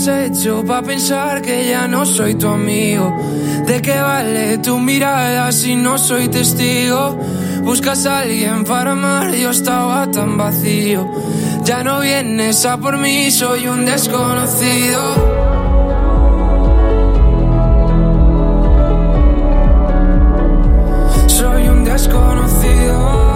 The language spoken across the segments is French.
has hecho pa' pensar que ya no soy tu amigo? ¿De qué vale tu mirada si no soy testigo? Buscas a alguien para amar, yo estaba tan vacío. Ya no vienes a por mí, soy un desconocido. Soy un desconocido.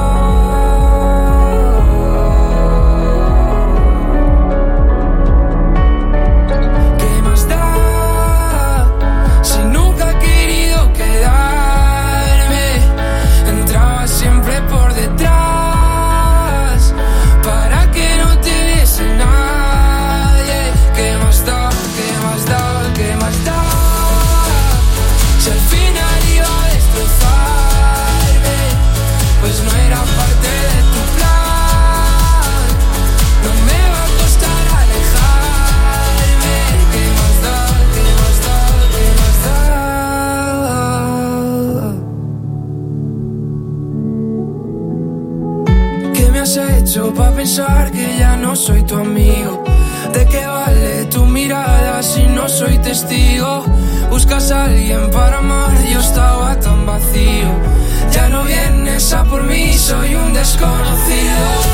Por detrás para que no te viese nadie. ¿Qué más da? ¿Qué más da? ¿Qué más da? Si al final iba a destrozarme, pues no era parte de tu plan. No me va a costar alejarme. ¿Qué más da? ¿Qué más da? ¿Qué más da? ¿Qué me has hecho pa' pensar que ya no soy tu amigo? ¿De qué vale tu mirada si no soy testigo? Buscas a alguien para amar, yo estaba tan vacío. Ya no vienes a por mí, soy un desconocido.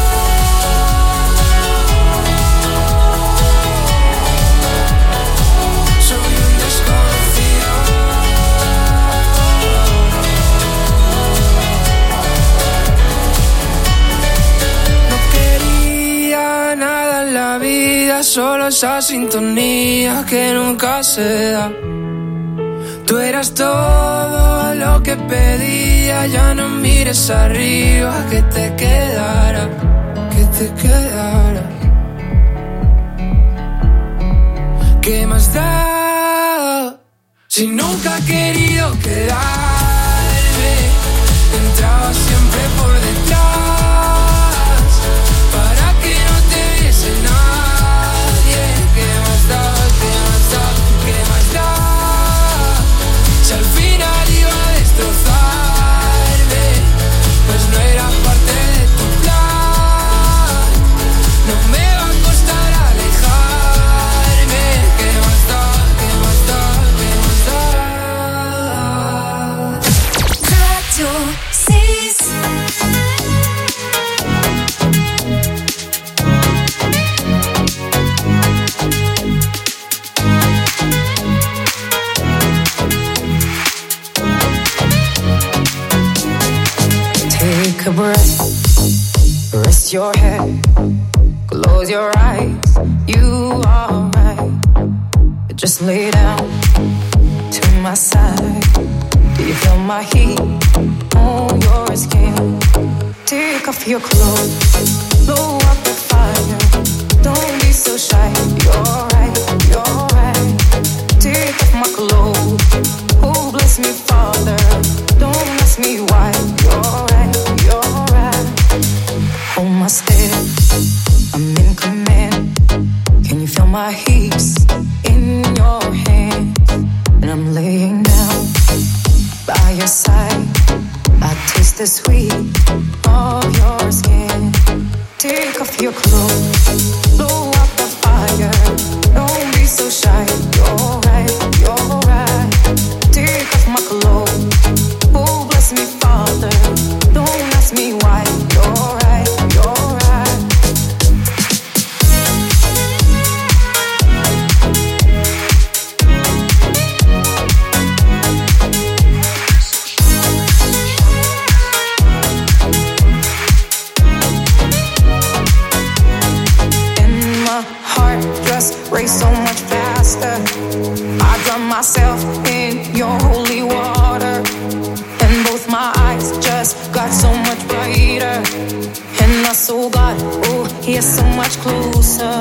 Solo esa sintonía que nunca se da. Tú eras todo lo que pedía. Ya no mires arriba, que te quedara, que te quedara. ¿Qué más da? Si nunca he querido quedarme, entraba siempre por detrás para que no te viese nada. Si al final iba a destrozarme, pues no era parte de tu plan. No me va a costar alejarme. ¿Qué más da? ¿Qué más da? ¿Qué más da? Radio 6. Take a breath, rest your head, close your eyes, you are right. Just lay down to my side. Do you feel my heat on your skin? Take off your clothes, blow up the fire. Don't be so shy, you're right, you're right. Take off my clothes, oh bless me Father. Don't ask me why, you're right, you're right. Hold my step, I'm in command. Can you feel my hips in your hand? And I'm laying down by your side. I taste the sweet of your skin. Take off your clothes, blow up the fire. Don't be so shy, you're right, you're right. Take off my clothes, oh bless me Father. Don't ask me why, you're right, you're right. Race so much faster. I drown myself in your holy water, and both my eyes just got so much brighter. And I saw God, oh, He is so much closer.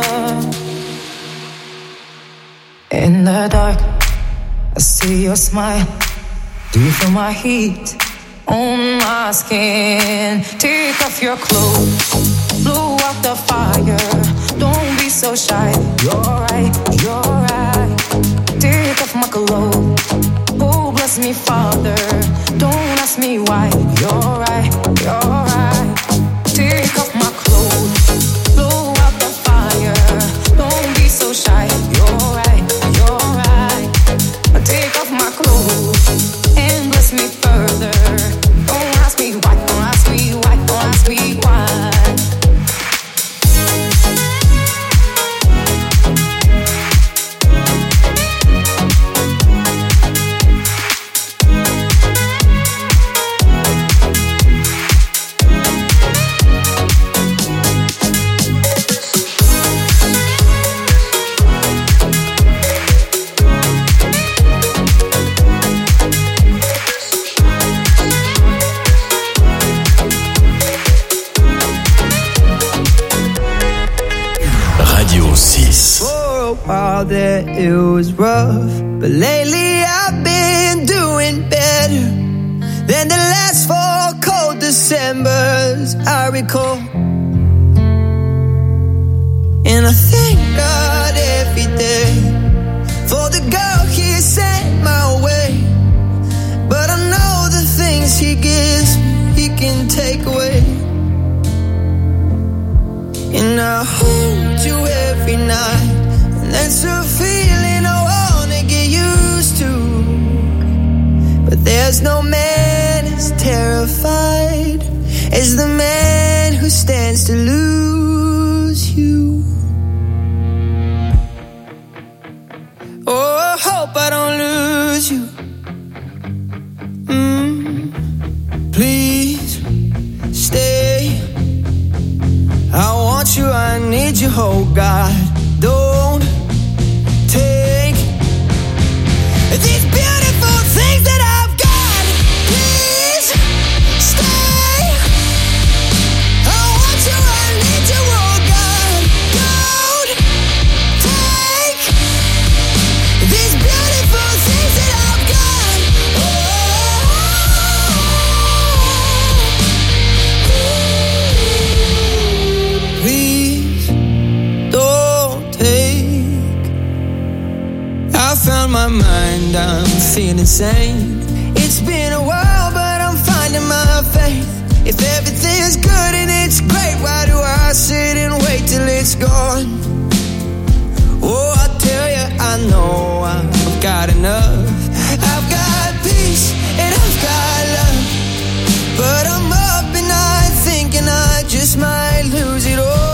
In the dark, I see your smile. Do you feel my heat on my skin? Take off your clothes, blow out the fire. Don't be so shy, you're right, you're right. Take off my clothes, oh bless me Father. Don't ask me why, you're right, you're right. Take off my clothes, blow out the fire. Don't be so shy, you're right. Radio 6. For a while there it was rough, but lately I've been doing better than the last 4 cold Decembers I recall. And I thank God every day for the girl He sent my way. But I know the things He gives me, He can take away. And I hold you every night, and that's a feeling I wanna get used to. But there's no man as terrified as the man who stands to lose you. Oh, I hope I don't lose you. Please stay. I want you, I need you, oh God. Don't take these beautiful things that I've got. Please stay. I want you, I need you, oh God. Don't take these beautiful things that I've got. Please don't take. I found my mind, I'm feeling sane. It's been a while, but I'm finding my faith. If everything's good and it's great, why do I sit and wait till it's gone? Oh, I tell you, I know I've got enough. I've got peace and I've got love, but I'm up and I thinking I just might lose it all.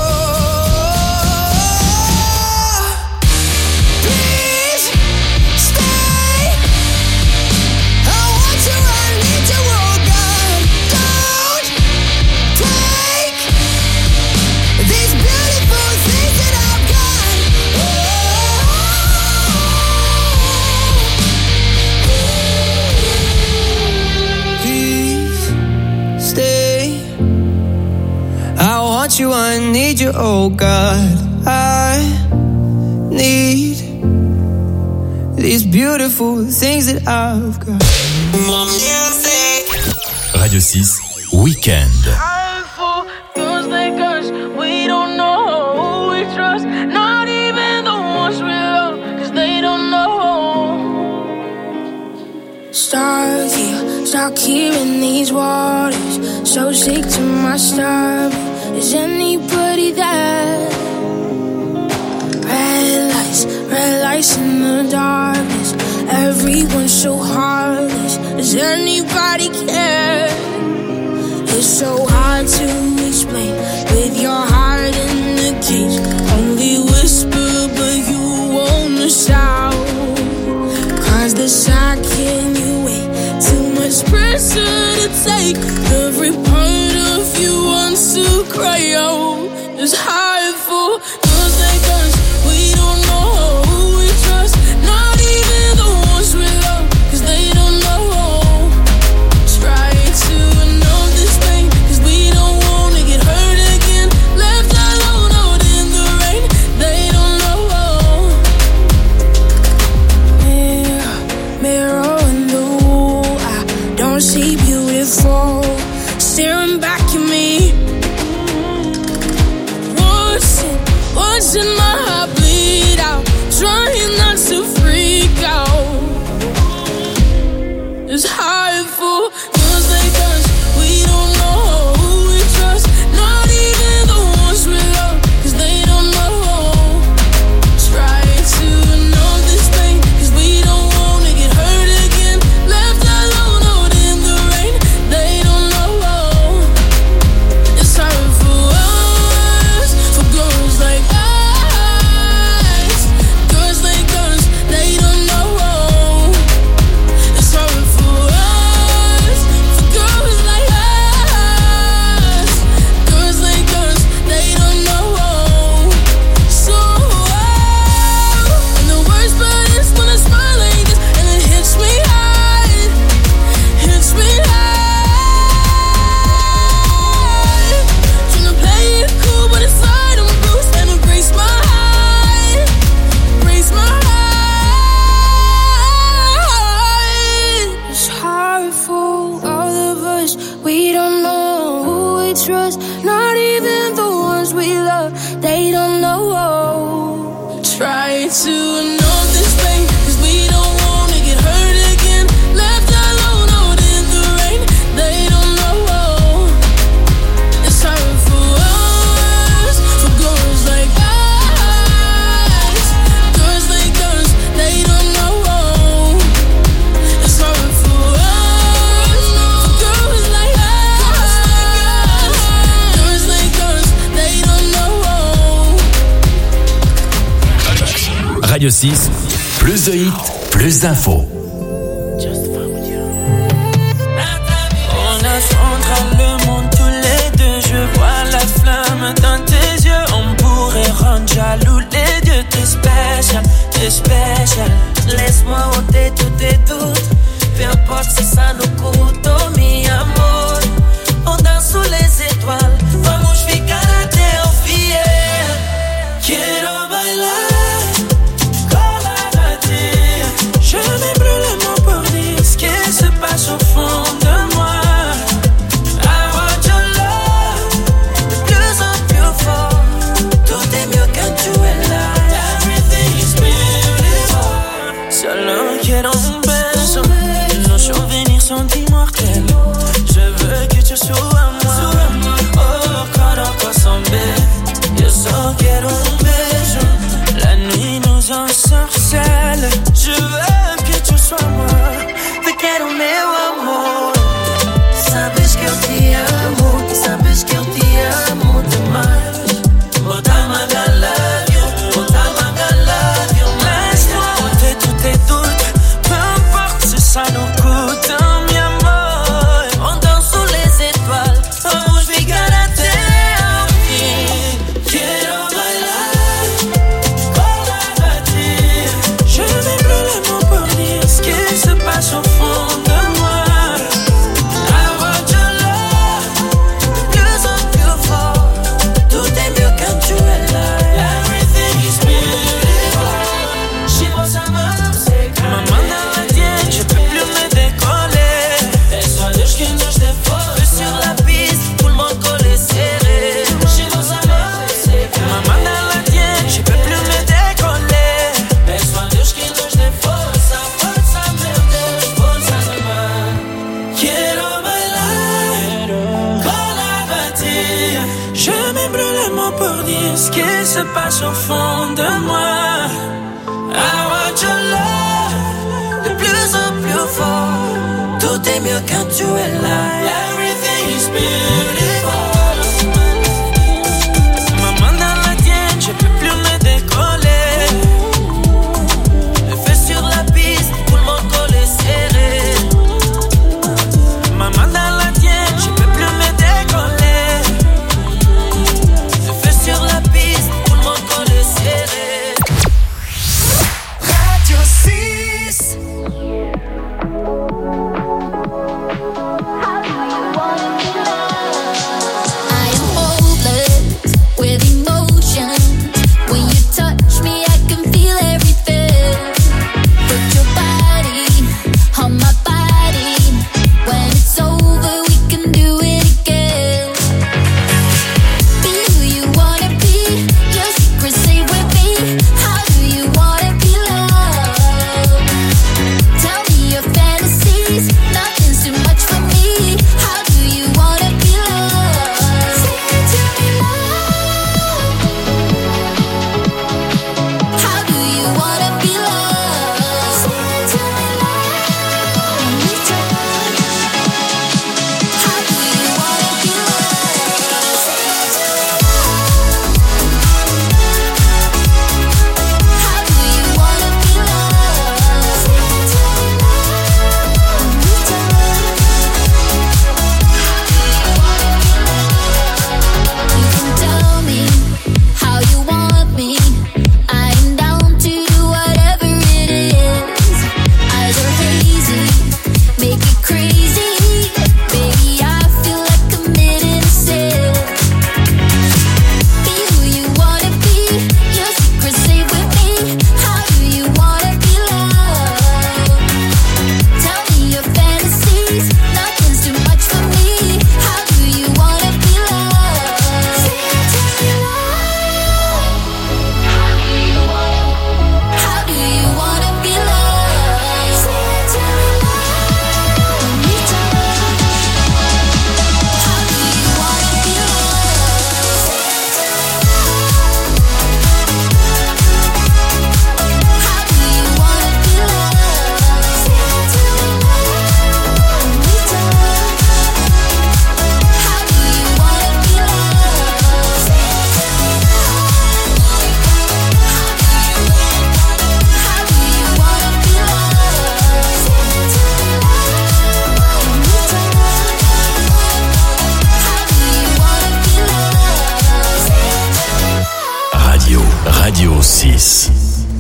Please stay. I want you, I need you, oh God. Don't take these beautiful things that I've got. Please stay. I want you, I need you, oh God. I need these beautiful things that I've got. Radio 6 Weekend. Feels like us, we don't know who we trust. Not even the ones we love, cause they don't know. Stuck here in these waters, so sick to my stomach. Is anybody there? Red lights in the darkness. Everyone's so heartless. Does anybody care? It's so hard to explain with your heart in the cage. Only whisper, but you won't shout. Cause the shock can you wait? Too much pressure to take. Every part of you wants to cry out. It's hard for girls like us. We don't know who we trust. Not even the ones we love, cause they don't know. Try to know this thing, cause we don't wanna get hurt again. Left alone out in the rain, they don't know. Mirror in the wall, I don't see beautiful. Staring back at me. Watching my heart bleed out, trying not to freak out. It's hard for girls like us. We don't know who we trust. Not even the ones we love, cause they don't know. Try to know this thing, cause we don't wanna get hurt again. Left alone out in the rain, they don't know. It's hard for us, for girls like us. Girls like us, they don't know. It's hard for us. Radio 6, plus de hits, plus d'infos. On affrontera le monde tous les deux. Je vois la flamme dans tes yeux. On pourrait rendre jaloux les dieux. T'es spécial, t'es spécial. Laisse-moi ôter tous tes doutes. Peu importe si ça nous coûte, oh mi amor. On danse sous les étoiles. Vamos ficar até ao fiel. Quiero bailar con la batida. Je me brûle les mots pour dire ce qui se passe au fond de moi. I want your love, de plus en plus fort. Tout est mieux quand tu es là. Everything is beautiful. Solo quiero un beso. Nos souvenirs sont immortels. Je veux que tu sois moi. Oh, corps ensemble. Yo solo quiero un beso. La nuit nous ensorcelle. Je veux que tu sois moi. Te quero meu amor. Sabes que eu te amo. Sabes que eu te amo demais. Botama I love you. Botama I love you. Laisse-moi ôter tous tes doutes. Peu importe si ça nous coûte. Mi amor. On danse sous les étoiles. Vamos ficar até ao fim. Quiero bailar con la batida. Je me brûle les mots pour dire ce qui se passe au fond de moi. I want your love, de plus en plus fort. Tout est mieux quand tu es là. everything is beautiful. Chivos amados, Ma main dans la tienne, je peux plus me décoller. es só Deus que nos dê força. Sur la piste, tout le monde collé serré. Chivos amados, Ma main dans la tienne, je peux plus me décoller. es só Deus que nos dê força. Força, meu Deus, força demais. Quiero bailar con la batida. Je me brûle les mots pour dire ce qui se passe au fond de moi. I want your love, De plus en plus fort. Tout est mieux quand tu es là. everything is beautiful. Ma main dans la tienne, je peux plus me décoller. Le feu sur la piste, tout le monde collé serré. Ma main dans la tienne, je peux plus me décoller. Le feu sur la piste, tout le monde collé serré. Radio 6. How do you want to be loved? 6.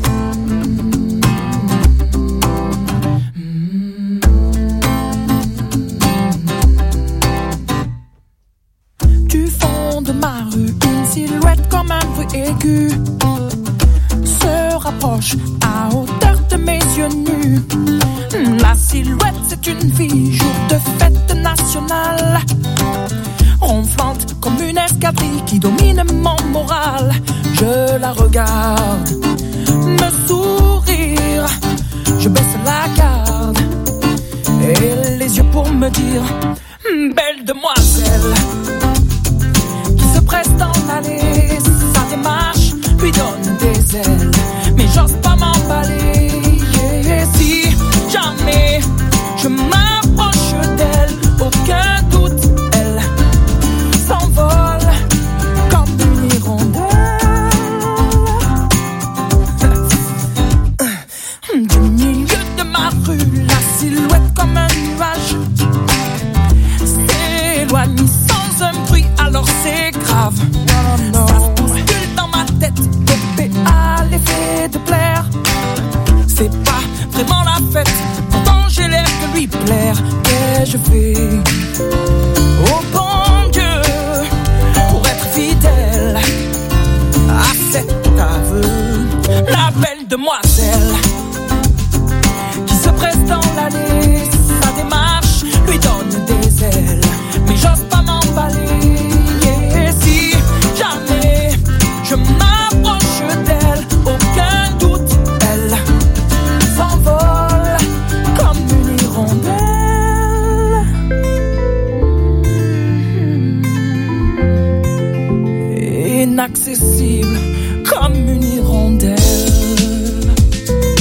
Du fond de ma rue, une silhouette comme un bruit aigu se rapproche à hauteur de mes yeux nus. La silhouette, c'est une fille, jour de fête nationale, ronflante comme une escadrille qui domine mon moral. Je la regarde me sourire, je baisse la garde et les yeux pour me dire: belle demoiselle, qui se presse dans l'allée, sa démarche lui donne des ailes, mais j'ose pas m'emballer. Et si jamais je m'approche d'elle, aucun doute, elle s'envole comme une hirondelle. Du milieu de ma rue, la silhouette comme un nuage s'éloigne sans un bruit, alors c'est grave. Ça se bouscule dans ma tête, dopé à l'effet de plaire. C'est pas vraiment la fête, pourtant j'ai l'air de lui plaire. Qu'ai-je fait, oh bon Dieu, pour être fidèle à cet aveu? La belle demoiselle qui se presse dans l'allée, sa démarche lui donne des ailes, mais j'ose pas m'emballer. Et si jamais je m'approche d'elle, aucun doute, elle s'envole comme une hirondelle. Inaccessible comme une hirondelle.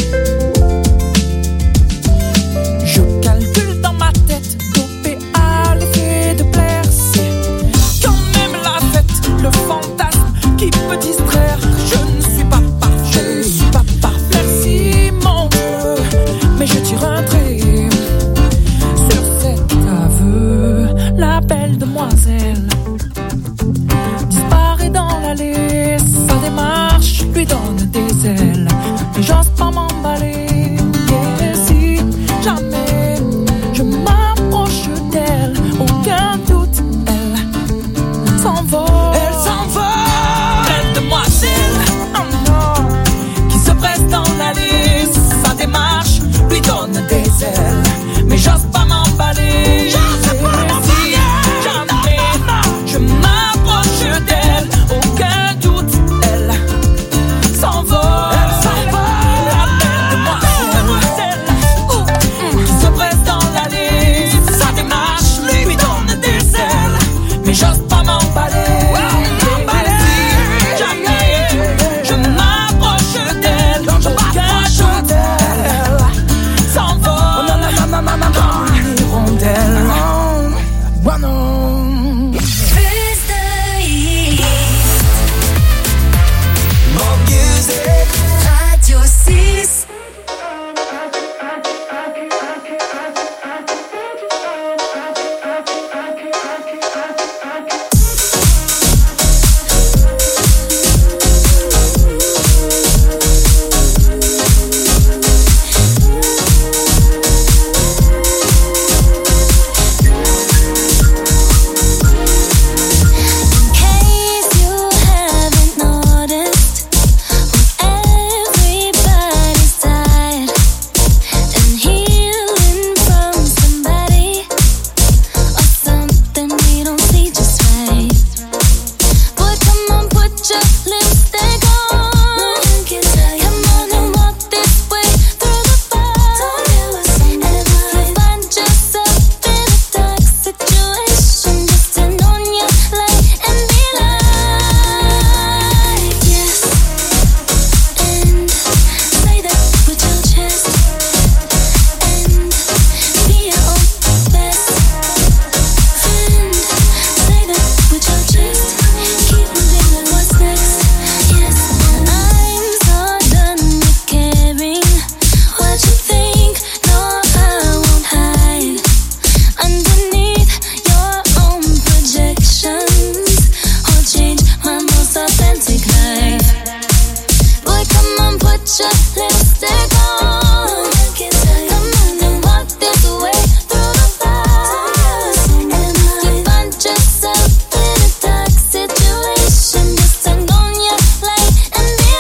put your lipstick on. Come on and walk this way through the bars. And you find yourself in a dark situation. Just turn on your light and be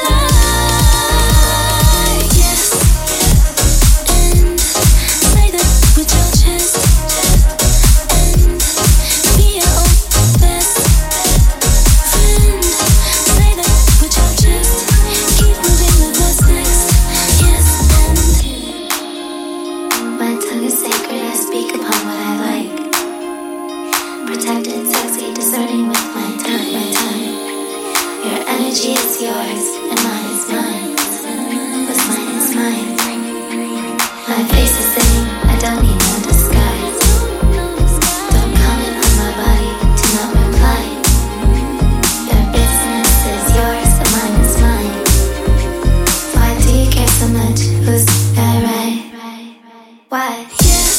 like, yes. And say that with your chest. And be your own best friend. Say that with your chest. Keep moving with what's next. Yes, and my tongue is sacred, I speak upon what I like. Protected, sexy, discerning with my tongue. Your energy is yours, and mine is mine. What's mine is mine. My face is saying, I don't need no disguise. Don't comment on my body, do not reply. Their business is yours, and mine is mine. Why do you care so much? Who's that right? Why? Yes.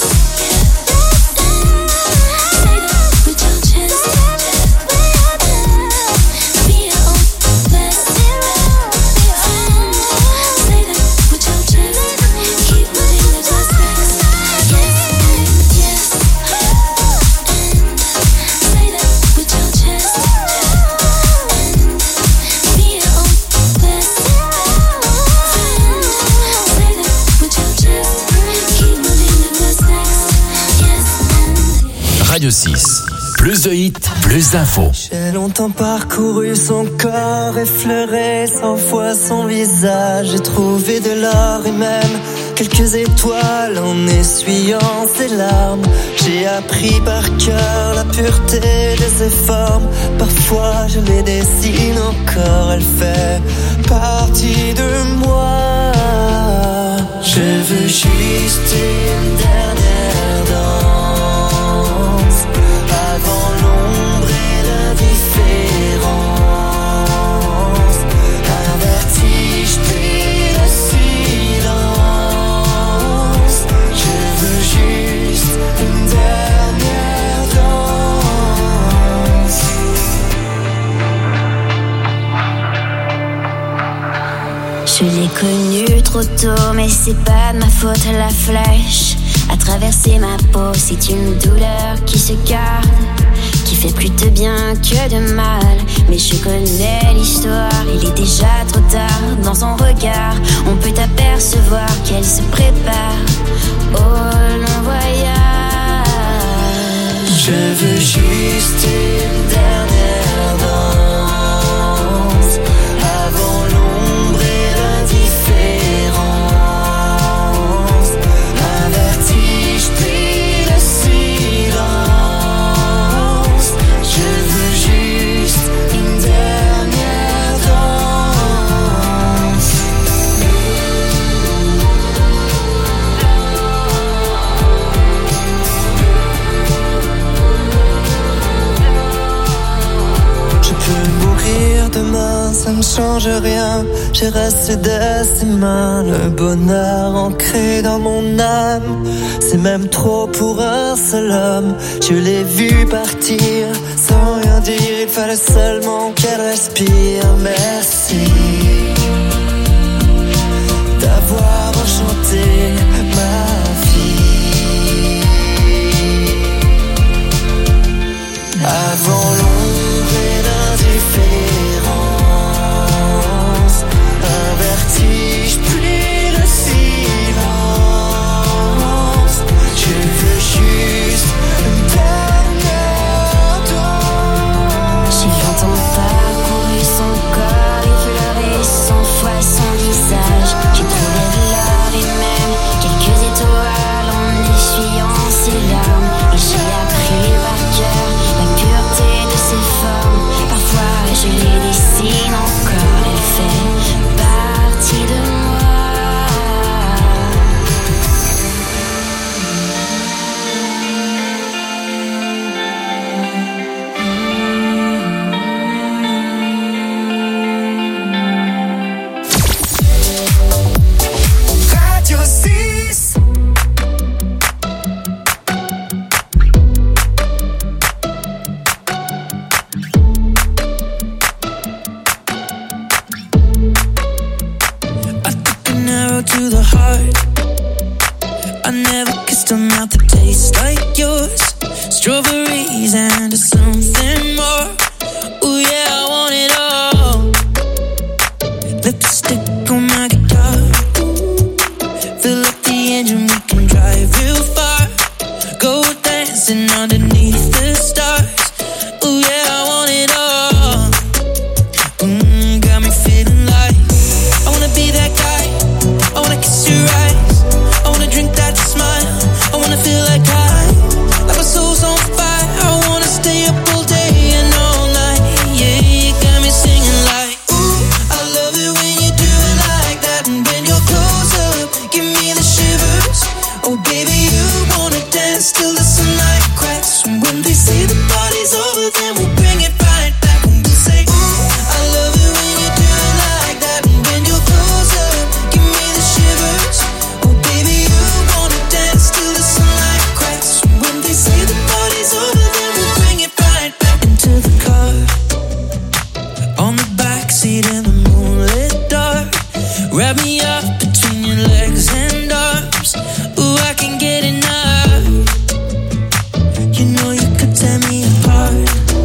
Say that with your chest. Be your own best friend. Say that with your chest. Keep moving with what's next. Yes, yes. And say that with your chest. Be your own best friend. Say that with your chest. Keep moving with what's next. Yes, and Radio 6. Plus de hits, plus d'infos. J'ai longtemps parcouru son corps, effleuré 100 fois son visage. J'ai trouvé de l'or et même quelques étoiles en essuyant ses larmes. J'ai appris par cœur la pureté de ses formes. Parfois je les dessine encore, elle fait partie de moi. Je veux juste une dernière danse avant l'ombre et l'indifférence. Un vertige puis le silence. Je veux juste une dernière danse. Je l'ai connue trop tôt, mais c'est pas de ma faute, la flèche a traversé ma peau. C'est une douleur qui se garde, qui fait plus de bien que de mal. Mais je connais l'histoire, il est déjà trop tard. Dans son regard, on peut apercevoir qu'elle se prépare au long voyage. Je veux juste une dernière danse avant l'ombre et l'indifférence. Un vertige puis le silence. Je veux juste une dernière danse. Je peux mourir demain, ça ne change rien. J'ai resté de ses mains, le bonheur ancré dans mon âme. C'est même trop pour un seul homme. Je l'ai vu partir sans rien dire, il fallait seulement qu'elle respire. Merci d'avoir enchanté ma vie. Avant l'ombre et l'indifférence, un vertige puis le silence. Je veux juste une dernière danse. J'ai longtemps parcouru son corps, effleuré son to the heart. I never kissed a mouth that tastes like yours. Strawberries and something more. Ooh yeah, I want it all. Lipstick on my guitar. Fill up the engine, we can drive real far. Go dancing underneath the stars. Ooh yeah, I want it all. Got me feeling like I wanna be that guy. I wanna kiss your eyes. I wanna drink that smile. I wanna feel like like my soul's on fire. I wanna stay up all day and all night. Yeah, you got me singing like, ooh, I love it when you do it like that. And when you're close up, give me the shivers. Oh baby, you wanna dance till the sunlight cracks. And when they say the party's over, then we'll bring it right back. And we'll say, ooh, I love it when you do it like that. And when you're close up, give me the shivers. Oh baby, you wanna dance till the sunlight cracks. And when they say the party's over, then we'll bring it right back into the car. On the backseat in the moonlit dark. Wrap me up between your legs and arms. Ooh, I can get enough. You know you could tear me apart.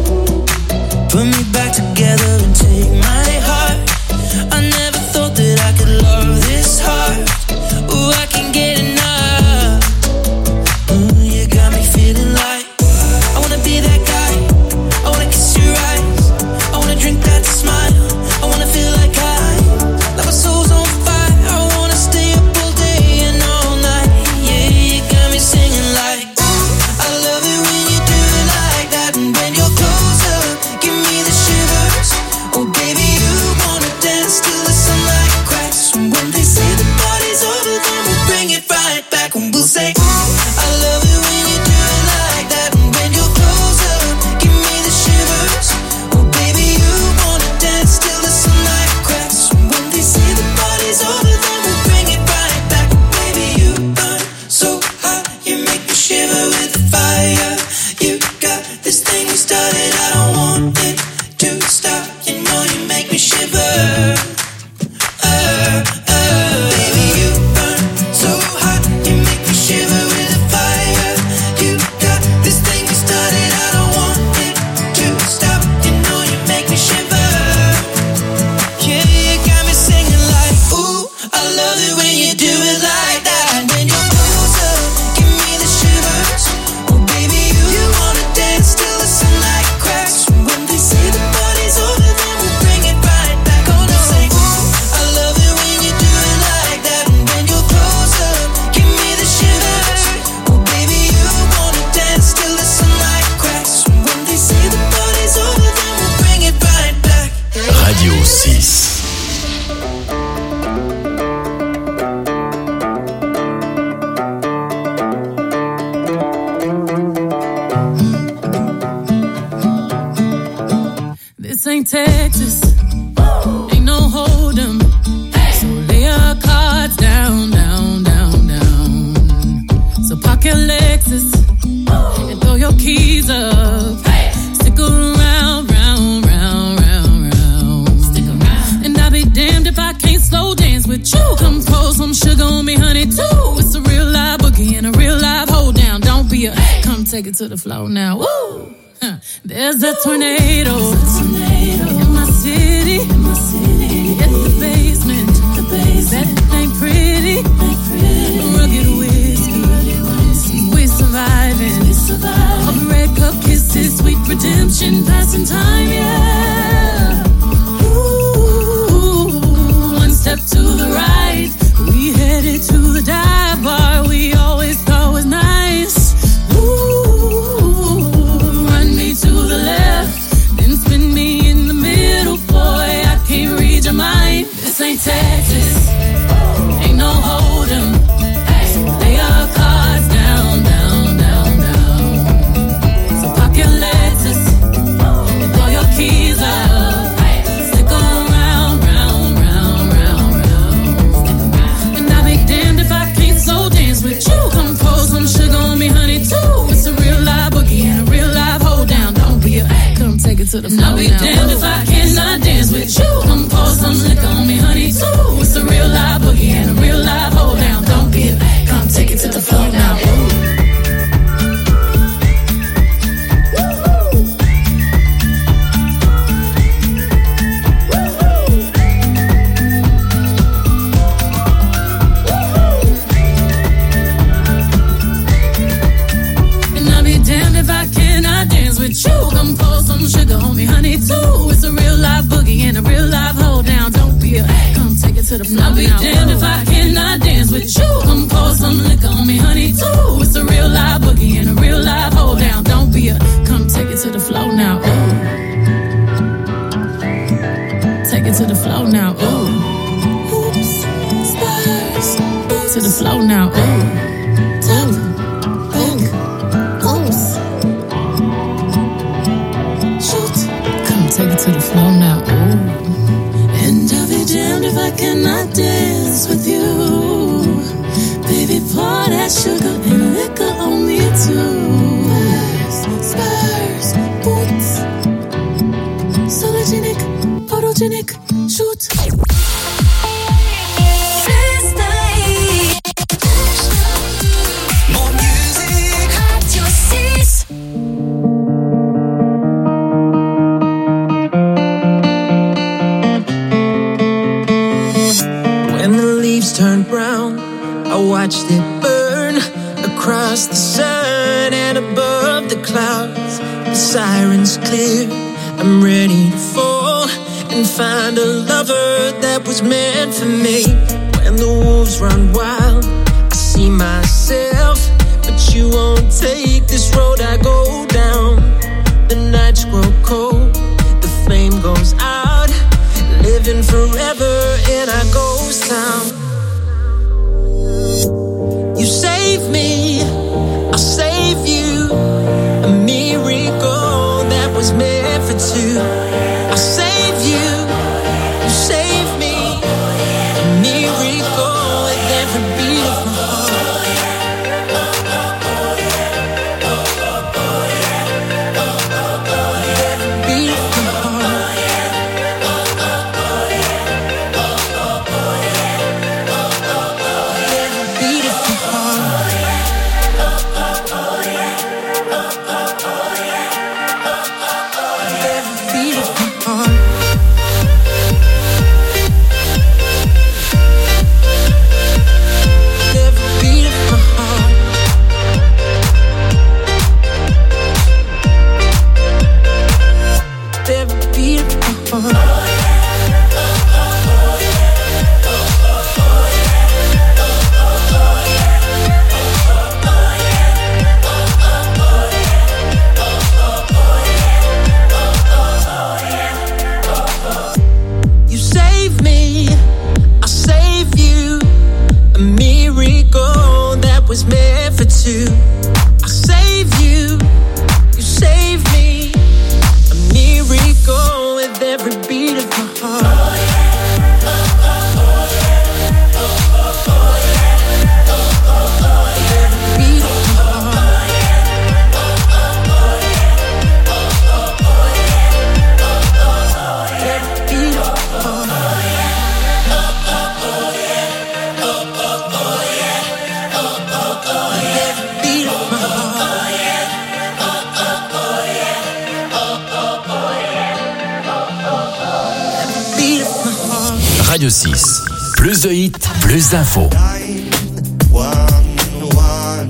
Put me back together and take my heart. I never thought that I could love this hard. Ooh, I can get enough. Ooh, you got me feeling like I wanna be that guy. I wanna kiss your eyes. I wanna drink that smile. I wanna feel like my soul's on fire. I wanna stay up all day and all night. Yeah, you got me singing like, ooh, I love it when you do it like that. And when you're close up, give me the shivers. Oh baby, you wanna dance till the sunlight cracks. And when they say the party's over, then we'll bring it right back. And we'll say, ooh, I love it when you do it like that. And when you're close up, give me the shivers. Oh baby, you wanna dance till the sunlight cracks. And when they say the party's over, then we'll bring it right back. Baby, you burn so hot, you make me shiver with the fire. You got this thing we started, I don't want it to stop. You know you make me shiver. Baby, you burn so hot, you make me shiver with the fire. You got this thing we started, I don't want it to stop. You know you make me shiver. Yeah, you got me singing like, ooh, I love it when you do it like that. And when you're close up, give me the shivers. Oh baby, you wanna dance till the sunlight cracks. And when they say the party's over, then we'll bring it right back. Oh no, say, ooh, I love it when you do it like that. And when you're close up, give me the shivers. Oh baby, you wanna dance till the sunlight cracks. And when they say the party's over, then we'll bring it right back. Radio 6. This ain't Texas, ain't no hold'em. So lay your cards down, down, down, down. So park your Lexus and throw your keys up. Stick around, round, round, round, round. Stick around. And I'll be damned if I can't slow dance with you. Come pour some sugar on me, honey, too. It's a real live boogie and a real live hold down. Don't be a come take it to the floor now. Woo! There's a tornado in my city. At the basement, that ain't pretty. Rugged whiskey, we're surviving. Of red cup kisses, sweet redemption, passing time, yeah. Ooh, one step to the right, we headed to the dive bar we always thought was nice. To the left, then spin me in the middle, boy, I can't read your mind. This ain't Texas, ain't no hold'em. Lay your cards down, down, down, down. So park your Lexus and throw your keys up. Stick around, round, round, round, round. And I'll be damned if I can't slow dance with you. Come pour some sugar on me, honey, too. It's a real live boogie and a real live hold down. Don't be a come take it to the floor. I'll be damned if I cannot dance with you. Come pour some liquor on me, honey, too. It's a real live boogie and a real live boogie and a real live hold down. Don't be a come take it to the floor. I'll be damned if I cannot dance with you. Come pour some liquor on me, honey, too. It's a real live boogie and a real live hold down. Don't be a come take it to the floor now. Ooh. Take it to the floor now. Ooh. Oops, spurs. To the floor now. Ooh. Take it to the floor now, ooh. And I'll be damned if I cannot dance with you. Baby, pour that sugar and liquor on me too. Spurs, boots. Sologenic, photogenic, shoot. Mon musique, Radio 6. Turned brown, I watched it burn across the sun and above the clouds. The sirens clear, I'm ready to fall and find a lover that was meant for me. When the wolves run wild, I see myself, but you won't take this road I go down. The nights grow cold, the flame goes out, living forever in our ghost town. You save me, I'll save you. A miracle that was meant for two. I'll save you, you save me. A miracle with every beat of my heart. Every beat of my heart. Radio 6. Plus de hits, plus d'infos. 911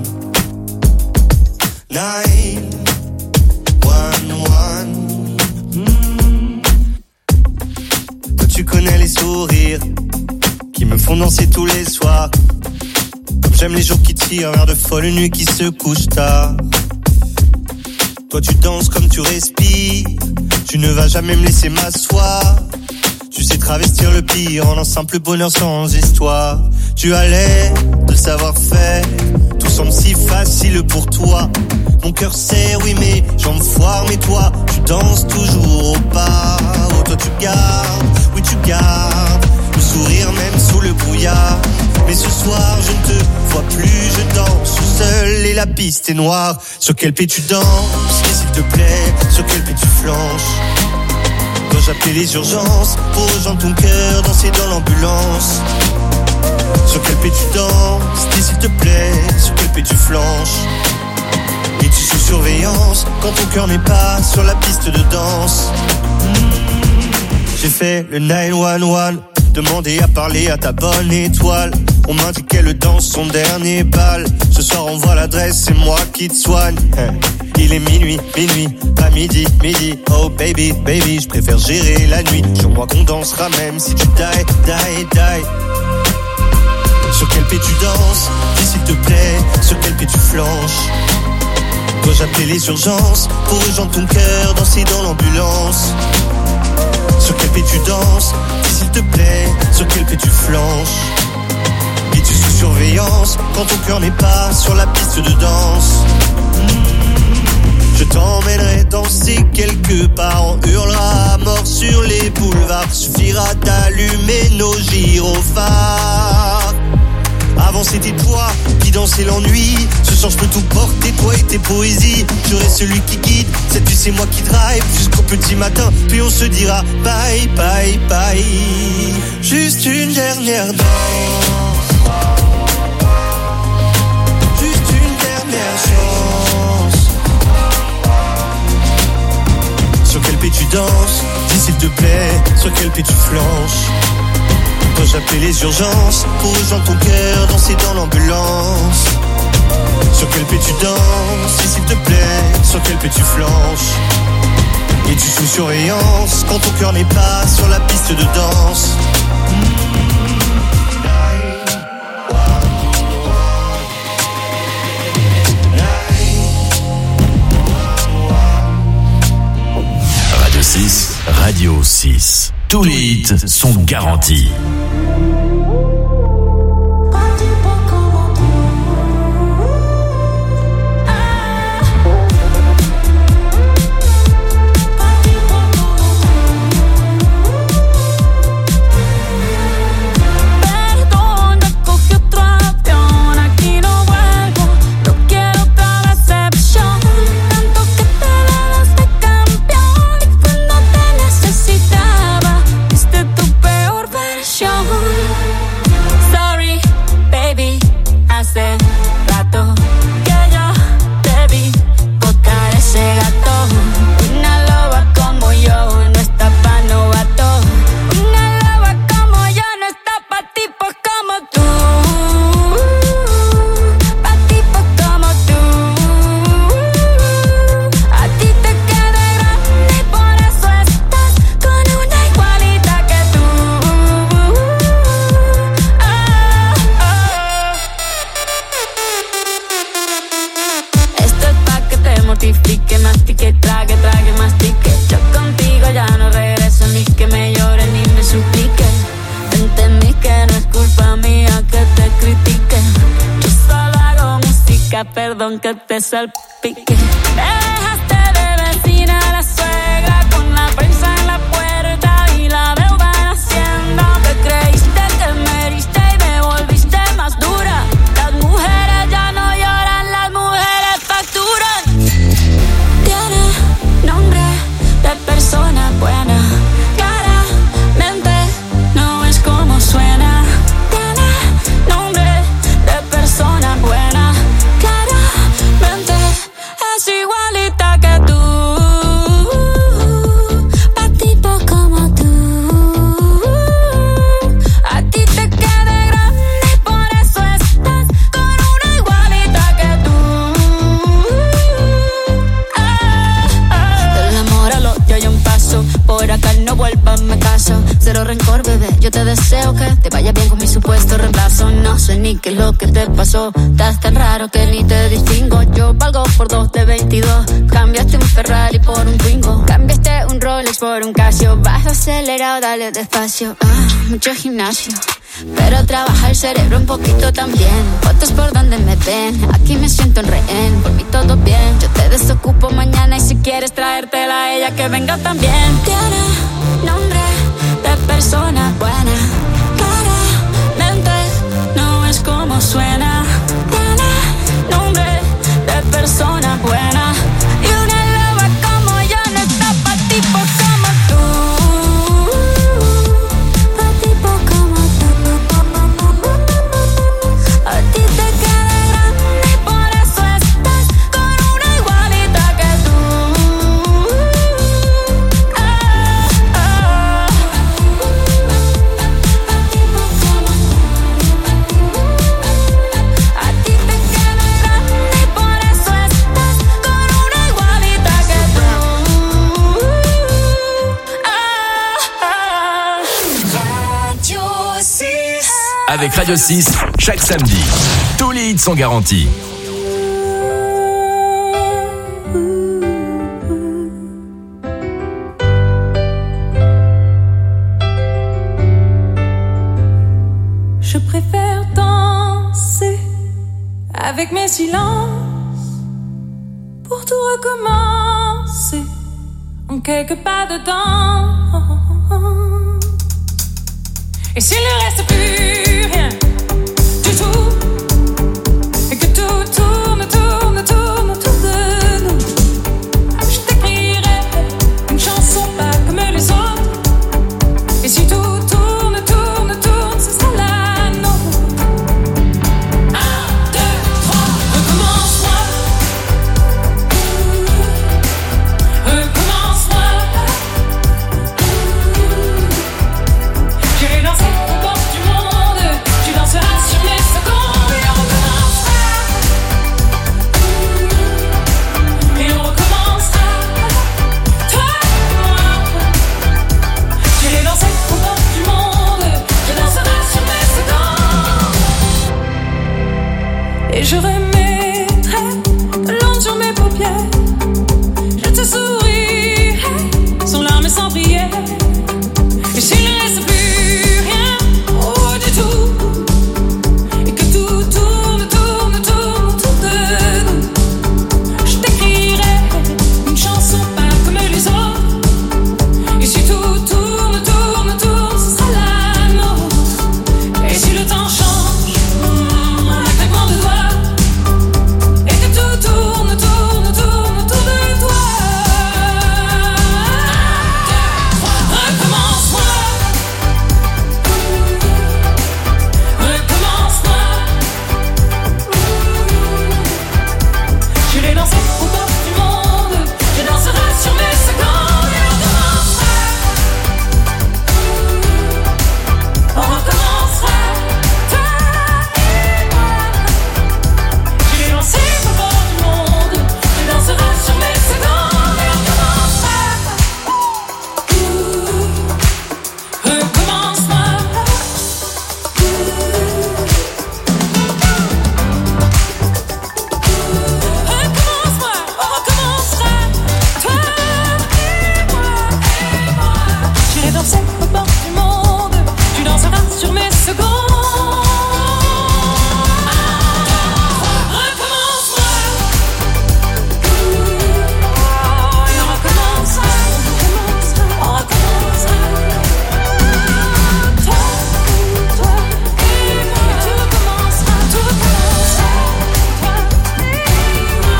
Toi tu connais les sourires qui me font danser tous les soirs. Comme j'aime les jours qui tirent vers de folles nuits qui se couchent tard. Toi tu danses comme tu respires. Tu ne vas jamais me laisser m'asseoir. Tu sais travestir le pire en un simple bonheur sans histoire. Tu as l'air de savoir-faire. Tout semble si facile pour toi. Mon cœur sait, oui mais jambes foire. Mais toi, tu danses toujours au pas. Oh toi tu gardes, oui tu gardes le sourire même sous le brouillard. Mais ce soir je ne te vois plus. Je danse seul et la piste est noire. Sur quel pied tu danses, et s'il te plaît, sur quel pied tu flanches. Dois-je appeler les urgences pour rejoindre ton cœur, danser dans l'ambulance? Sur quel pied tu danses, dis s'il te plaît, sur quel pied tu flanches? Es-tu sous surveillance quand ton cœur n'est pas sur la piste de danse? J'ai fait le 911 demandé à parler à ta bonne étoile. On m'indique qu'elle danse son dernier bal. Ce soir on voit l'adresse, c'est moi qui te soigne. Il est minuit, pas midi. Oh baby, je préfère gérer la nuit. Jure-moi qu'on dansera même si tu die. Sur quel pied tu danses? Dis s'il te plaît, sur quel pied tu flanches? Dois-je appeler les urgences pour rejoindre ton cœur, danser dans l'ambulance? Sur quel pied tu danses? Dis s'il te plaît, sur quel pied tu flanches? Es-tu sous surveillance quand ton cœur n'est pas sur la piste de danse? Je t'emmènerai danser quelque part, on hurlera à mort sur les boulevards. Suffira d'allumer nos gyrophares. Avant c'était toi qui dansais l'ennui. Ce soir je peux tout porter, toi et tes poésies. Je reste celui qui guide, cette nuit c'est moi qui drive jusqu'au petit matin, puis on se dira bye. Juste une dernière danse, juste une dernière chance. Sur quel pied tu danses? Dis s'il te plaît, sur quel pied tu flanches? Dois-je appeler les urgences pour rejoindre ton cœur, danser dans l'ambulance? Sur quel pied tu danses? Dis s'il te plaît, sur quel pied tu flanches? Es-tu sous surveillance quand ton cœur n'est pas sur la piste de danse? Radio 6, Radio 6. Tous les hits sont garantis. Perdón que te salpique. Dejaste de vecina a la suegra con la prensa en la puerta y la deuda en Hacienda. Te creíste que me heriste y me volviste más dura. Las mujeres ya no lloran, las mujeres facturan. Tiene nombre de persona buena, claramente no es como suena. Tiene nombre de persona buena, es igualita que tú, pa' tipo como tú. A ti te queda grande y por eso estás con una igualita que tú. Del amor al odio hay un paso, por acá no vuelvas, me caso. Cero rencor, bebé, yo te deseo que te vaya bien con mi supuesto reemplazo. No sé ni qué es lo que te pasó, estás tan raro que ni te distingo. Yo valgo por 2 de 22, cambiaste un Ferrari por un Twingo, cambiaste un Rolex por un Casio. Vas acelerado, dale despacio, mucho gimnasio, pero trabaja el cerebro un poquito también. Fotos por donde me ven, aquí me siento en rehén. Por mí todo bien, yo te desocupo mañana y si quieres traértela a ella que venga también. Tiene nombre de persona buena, claramente no es como suena. Tiene nombre de persona buena y una loba como yo no está pa' tipo como tú, pa' tipo como tú. A ti te queda grande y por eso estás con una igualita que tú. avec Radio 6, chaque samedi. Tous les hits sont garantis. Je préfère danser avec mes silences pour tout recommencer en quelques pas dedans. Et s'il ne reste plus rien du tout, et que tout tourne, tourne, tourne autour de nous, je t'écrirai une chanson pas comme les autres. Et si tout tourne, tourne, tourne, ce sera la nôtre. 1, 2, 3, recommence-moi. Recommence-moi. J'irai danser aux portes du monde. Tu danseras sur mes secondes. Et on recommencera. Et on recommencera. Toi et moi. J'irai danser aux portes du monde. Tu danseras sur mes secondes. Et je remettrai de l'encre sur mes paupières. Je te sourirai sans larmes et sans prière. Et s'il ne reste plus rien, oh du tout, et que tout tourne, tourne, tourne autour de nous, je t'écrirai une chanson pas comme les autres. Et si tout tourne, tourne, tourne, ce sera la nôtre. Et si le temps change, un claquement de doigts, et que tout tourne, tourne, tourne autour de toi. 1, 2, 3, recommence-moi. Recommence-moi. J'irai danser aux portes du monde. Je danserai sur mes secondes. Et on recommencera. On recommencera. Toi et moi. J'irai danser aux portes du monde. Je danserai sur mes secondes. Et on recommencera. Recommence-moi. Recommence-moi, on recommencera. Toi et moi. J'irai danser aux portes du monde. Tu danseras sur mes secondes. 1, 2, 3, recommence-moi. Et on recommencera. On recommencera. Toi et moi. Tout recommencera. Tout recommencera. Toi et moi.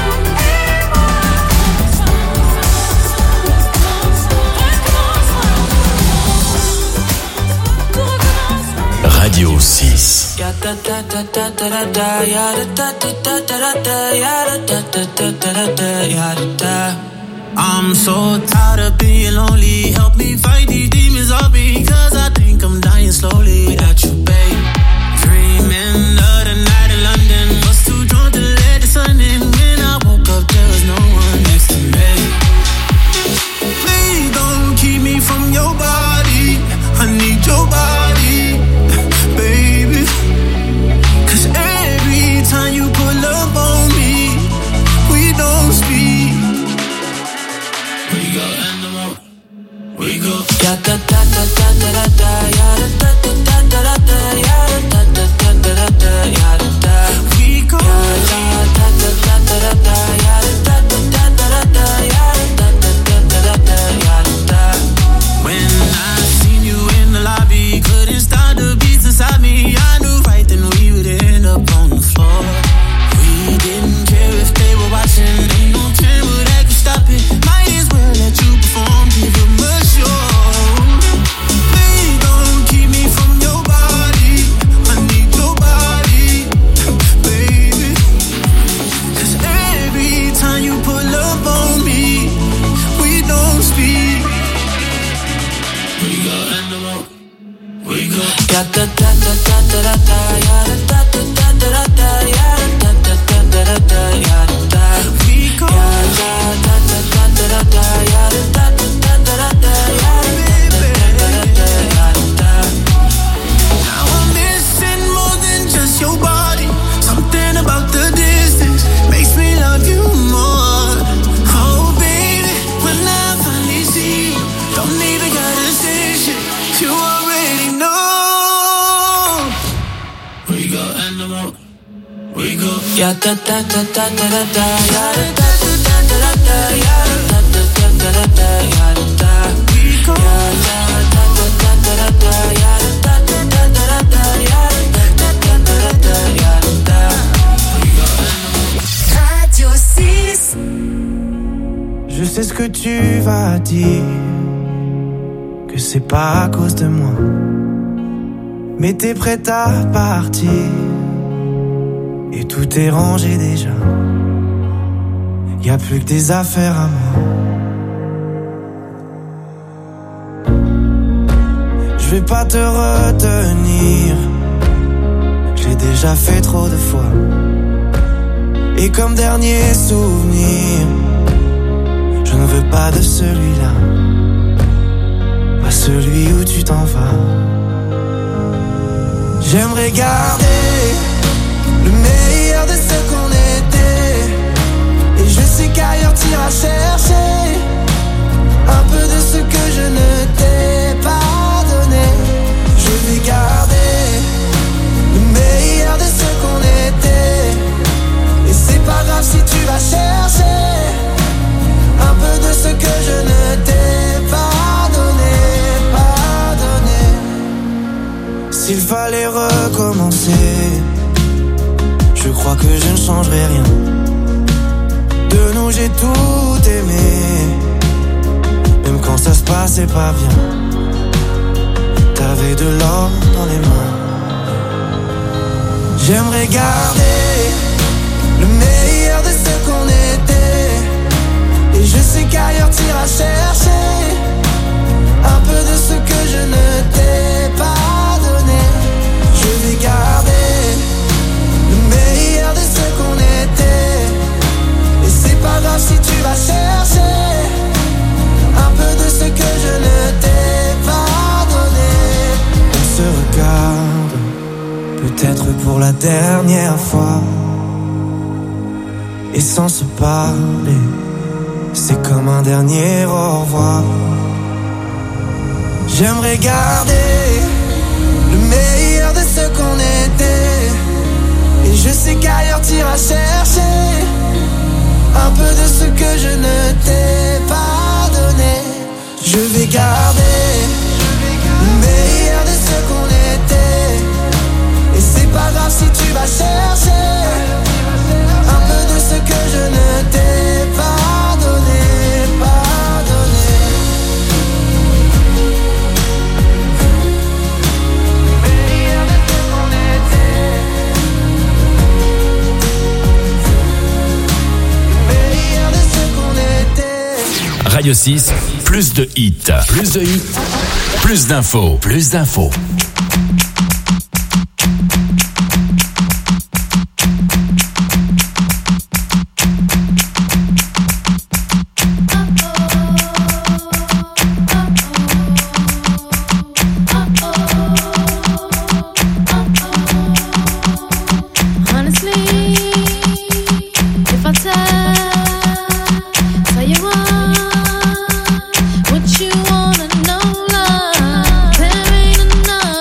Radio 6. Ya da da da da da da da, ya da da da da da da, ya da da da da da da, ya da. I'm so tired of being lonely. Help me fight these demons off me, 'cause I think I'm dying slowly without you, babe. Dreaming of the night in London, was too drunk to let the sun in. When I woke up, there was no one next to me. Please don't keep me from your body. I need your body, baby. 'Cause every time you pull up on me, we don't speak. We go animal. We go. Ya da da da da da da da, ya da da da da da da, ya da da da da da da, ya da. We go. Ya da da da da da da, ya da da da da da, ya da da da da da, ya da. When I seen you in the lobby, couldn't stop the beats inside me. I knew right then we would end up on the floor. We didn't care if they were watching. Ain't no camera that could stop it. Might as well let you perform, give them a show. Please don't keep me from your body. I need your body, baby. 'Cause every time you pull up on me, we don't speak. We go animal. We go. Ya da da da da da da da, ya da da da da da da, ya da da da da da da, ya da. We go. Ya da da da da da da, ya da da da da da da, ya da da da da da, ya da. Now I'm missing We go animal. We go. Ya da da da da da da da. Ya da da da da da da. Ya da da da da da da. Ya da da. We go. Ya da da da da da da. Ya da da da da da da. Ya da da da da da. Ya da. We go animal. Radio 6. Je sais ce que tu vas dire, que c'est pas à cause de moi, mais t'es prête à partir et tout est rangé déjà. Y a plus que des affaires à moi. Je vais pas te retenir, j'ai déjà fait trop de fois. Et comme dernier souvenir, je ne veux pas de celui-là, pas celui où tu t'en vas. J'aimerais garder le meilleur de ce qu'on était, et je sais qu'ailleurs t'iras chercher un peu de ce que je ne t'ai pas donné. Je vais garder le meilleur de ce qu'on était, et c'est pas grave si tu vas chercher un peu de ce que je ne t'ai pas donné, pas donné. S'il fallait recommencer, je crois que je ne changerai rien. De nous j'ai tout aimé, même quand ça se passait pas bien. T'avais de l'or dans les mains. J'aimerais garder le meilleur de ce qu'on était, et je sais qu'ailleurs t'iras chercher un peu de ce que je ne t'ai pas donné. Je vais garder le meilleur de ce qu'on était, et c'est pas grave si tu vas chercher un peu de ce que je ne t'ai pas donné. On se regarde, peut-être pour la dernière fois, et sans se parler, c'est comme un dernier au revoir. J'aimerais garder le meilleur de ce qu'on était, et je sais qu'ailleurs t'iras chercher un peu de ce que je ne t'ai pas donné. Je vais garder le meilleur de ce qu'on était, et c'est pas grave si tu vas chercher un peu de ce que je ne t'ai pas donné, pas donné. Meilleur de ce qu'on était, meilleur de ce qu'on était. Radio 6, plus de hits. Plus de hits, plus d'infos. Plus d'infos. What you wanna know, love? There ain't enough.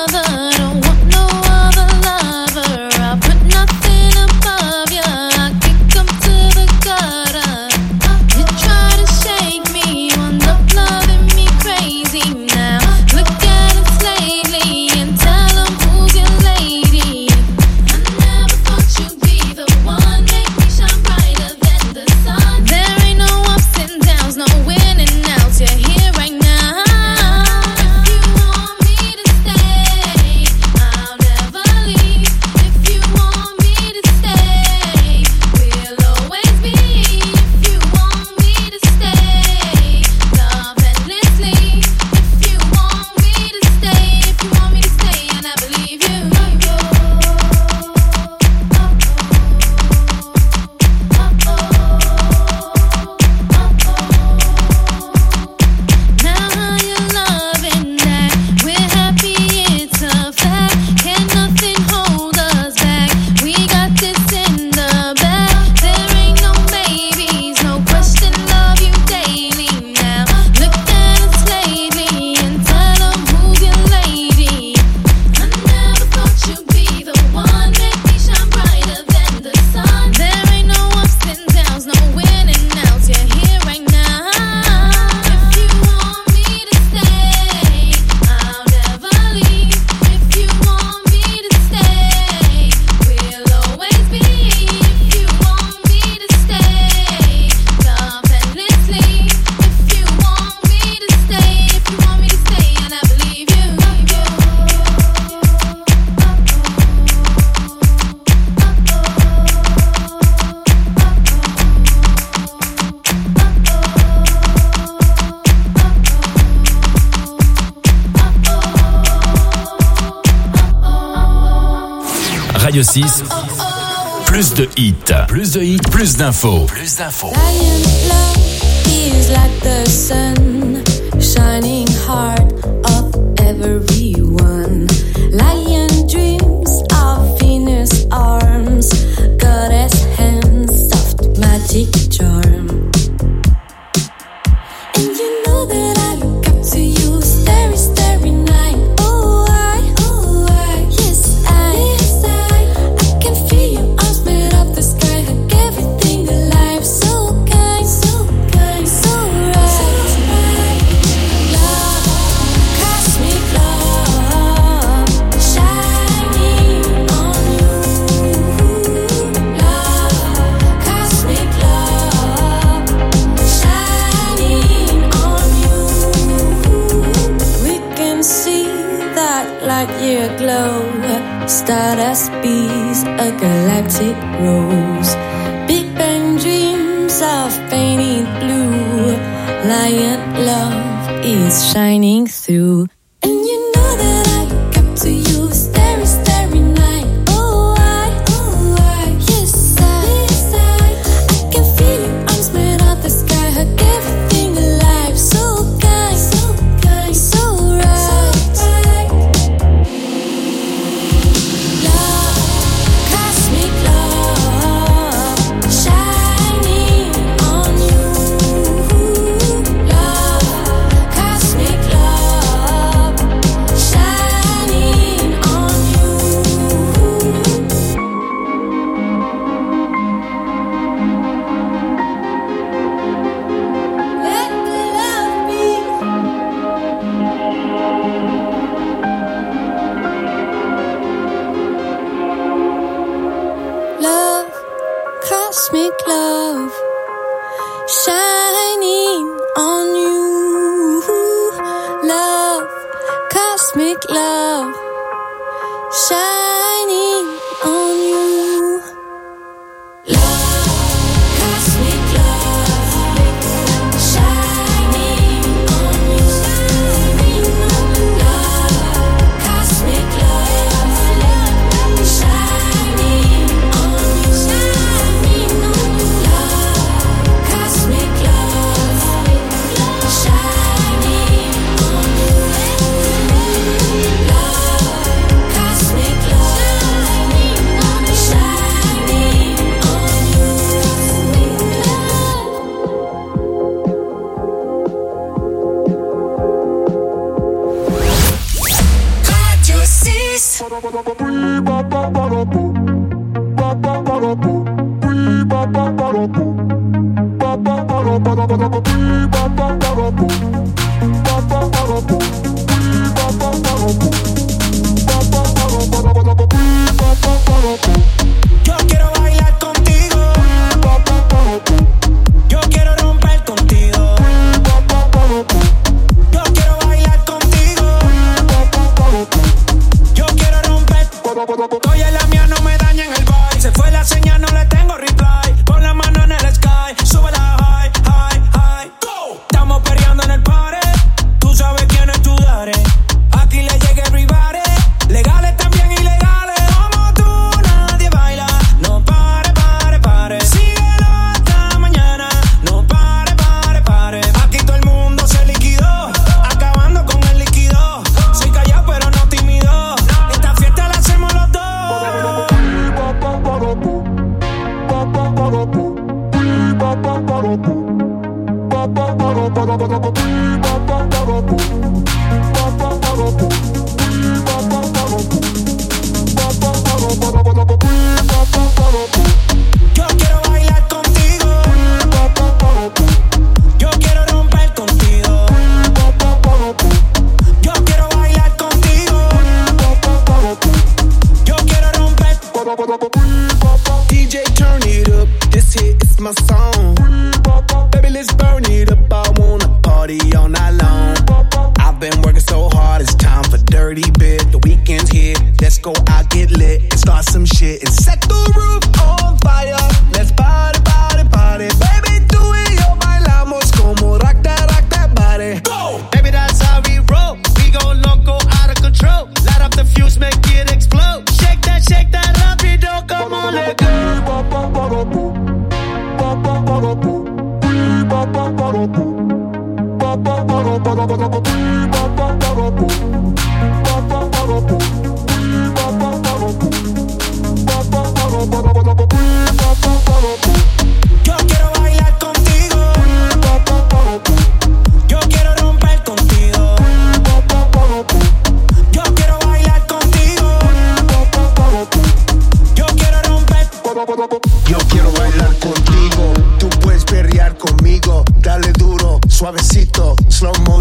Radio 6, plus de hits, plus d'infos. Lion love is like the sun, shining hard of everyone. Lion dreams of Venus arms, goddess hands, soft magic charm. And you know that I look up to you, starry, starry night. Oh, yes, I can feel your arms made of the sky, hug everything alive. So kind, so kind, so right. Love, cosmic love, shining on you. Love, cosmic love, shining on you. We can see that light year glow, stardust bees, a galactic rose. Big Bang dreams of painted blue. Lion love is shining through. And you know that I look up to you, starry, starry night. Oh, yes, I can feel your arms made of the sky, hug everything alive. So kind, so kind, so right. Love, cosmic love, shining on you. Love, cosmic love, shining on you. Let the love be. Love, cosmic love, shining on you. Love, cosmic love, shining on you. Love, cosmic love, shining on you. Love, cosmic love, shining on you. Love, cosmic love, shining on you. Love, cosmic love, shining Radio 6. Yo quiero bailar contigo. Yo quiero romper contigo. Yo quiero bailar contigo. Yo quiero romper. Estoy en la mía, no me dañen el vibe. Se fue la señal, no le tengo reply. Con la mano en el sky, sube la high, high, high. Go. Estamos perreando en el party. Tú sabes quién es tu daddy. Aquí le llega everybody. Legales también ilegales. Como tú nadie baila. No pare, pare, pare. Síguelo hasta mañana. No pare, pare, pare. Aquí todo el mundo se liquidó. Acabando con el líquido. Soy callado pero no tímido. Esta fiesta la hacemos los dos. Yo quiero bailar contigo. Yo quiero romper contigo. Yo quiero bailar contigo. Yo quiero romper. DJ, turn it up. This hit is my song. Baby, let's burn it up. I wanna party all night long. I've been working so hard, it's time for dirty bit. The weekend's here, let's go out, get lit, and start some shit and set the roof on fire. Let's party, party, party. Baby, do it, yo, bailamos como rock that body. Go! Baby, that's how we roll. We go loco, out of control. Light up the fuse, make it explode. Shake that, up.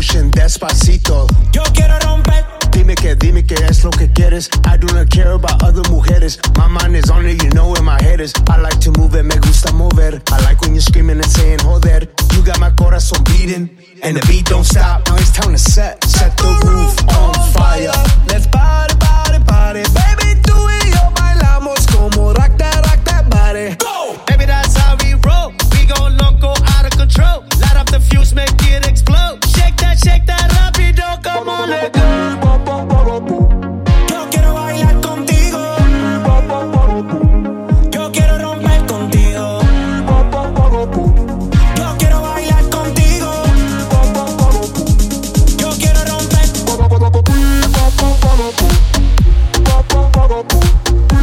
motion, despacito. Yo quiero romper. Dime que es lo que quieres. I do not care about other mujeres. My mind is on it, you know where my head is. I like to move it, me gusta mover. I like when you're screaming and saying joder. You got my corazón beating, and the beat don't stop. Now it's time to set the roof on fire. Let's party.